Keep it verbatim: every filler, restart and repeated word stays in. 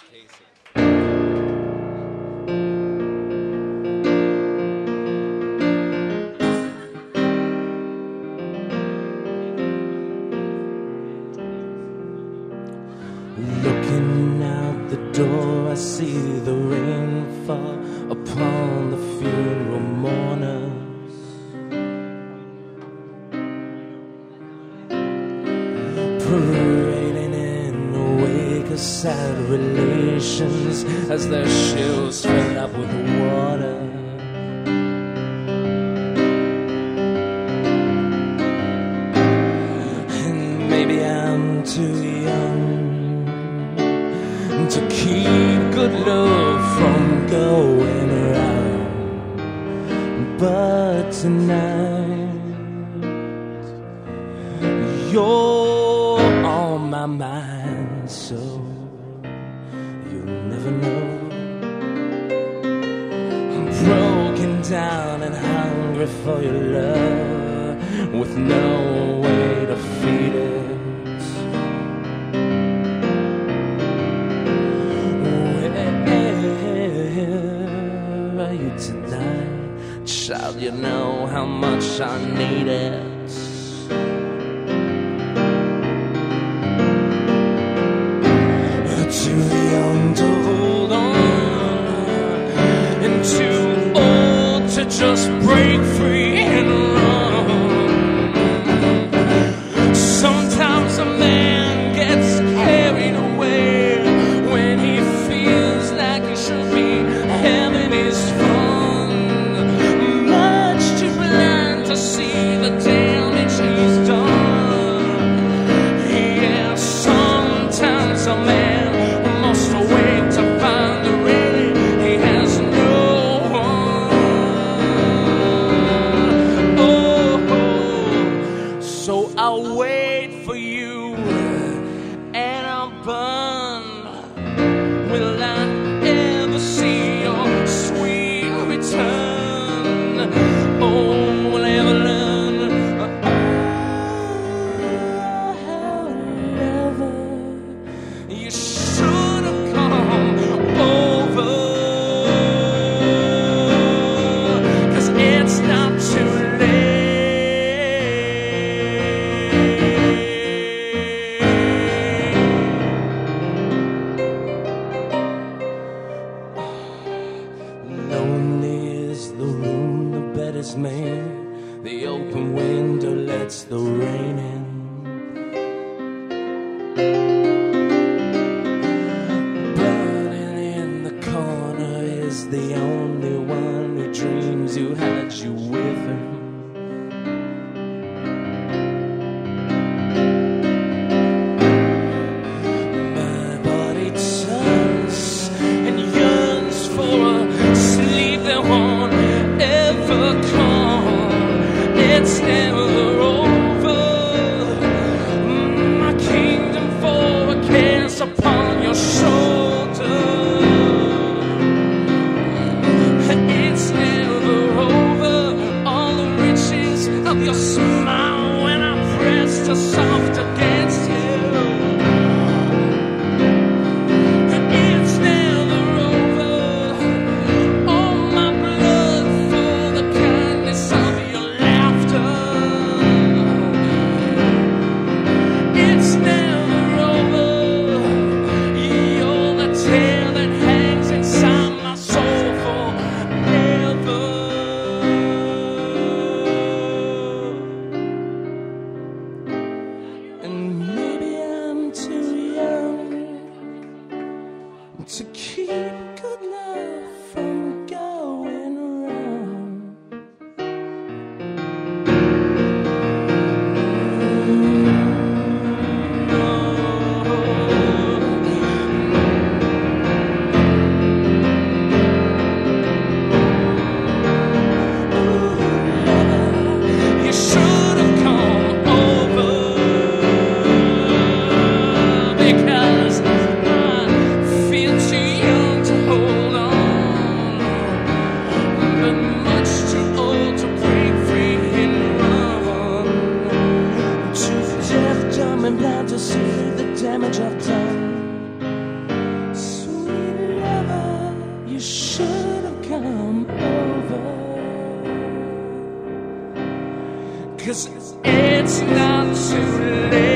Casey. Looking out the door, I see the rain fall upon the funeral mourners. Parading in the wake of sad relations as their shoes fill up with water. And maybe I'm too young to keep good love from going around, but tonight you're on my mind, so you'll never know. I'm broken down and hungry for your love, with no way to feed it. Tonight, child, you know how much I need it. Too young to hold on, and too old to just break free and run. Sometimes a man gets carried away when he feels like he should be having his fun. See the damage he's done. Yeah, sometimes a man must awake to find the really he has no one. Oh, so I'll wait for you and I'll burn. Will I ever see your sweet return? Oh, is made, the open window lets the rain in. Burning in the corner is the only one who dreams you had you with him. My body turns and yearns for a sleep that won't ever come. It's never over. My kingdom for a curse upon your shoulder. It's never over. All the riches of your smile when I press to soft against you. To keep good love from going around. You should have come over, because I feel too young to 'cause it's not too late.